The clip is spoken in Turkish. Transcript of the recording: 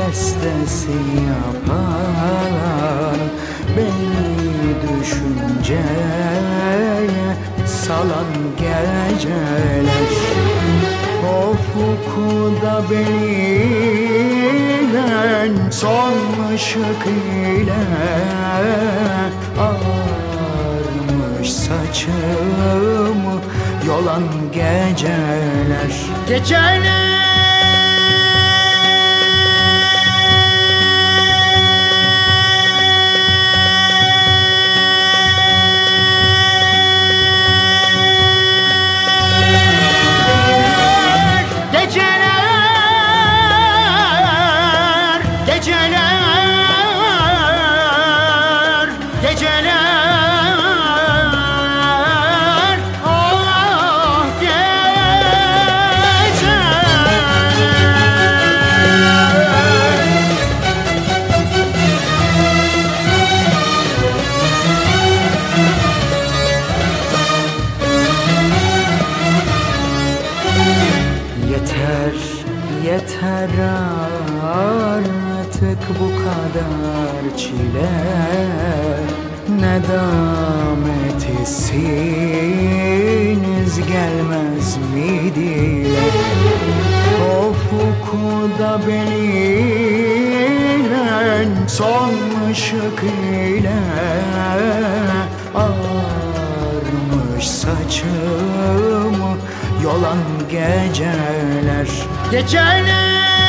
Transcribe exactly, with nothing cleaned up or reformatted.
bestesi yapan, beni düşünceye salan geceler. Ufukta beliren son ışık ile ağarmış saçımı yolan geceler. Geceler yeter artık bu kadar çile, nedamet hissiniz gelmez mi dile? Ufukta beliren son ışık ile ağarmış saçımı yolan geceler. Geceler